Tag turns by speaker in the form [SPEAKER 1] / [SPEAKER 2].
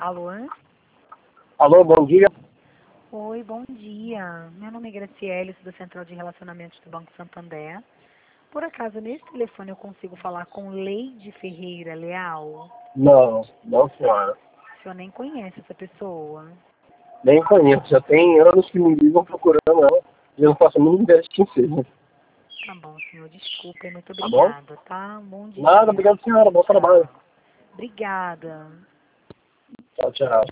[SPEAKER 1] Alô?
[SPEAKER 2] Alô, bom dia.
[SPEAKER 1] Oi, bom dia. Meu nome é Graciele, sou da Central de Relacionamentos do Banco Santander. Por acaso, nesse telefone eu consigo falar com Leide Ferreira Leal?
[SPEAKER 2] Não, senhora.
[SPEAKER 1] O senhor nem conhece essa pessoa.
[SPEAKER 2] Nem conheço. Já tem anos que me ligam procurando ela e eu não faço a mínima ideia de quem seja.
[SPEAKER 1] Tá bom, senhor, desculpa e muito
[SPEAKER 2] Tá bom?
[SPEAKER 1] obrigada, tá? Bom
[SPEAKER 2] Nada,
[SPEAKER 1] dia.
[SPEAKER 2] obrigado, senhora. Bom trabalho.
[SPEAKER 1] Tchau. Obrigada.
[SPEAKER 2] Tchau, tchau.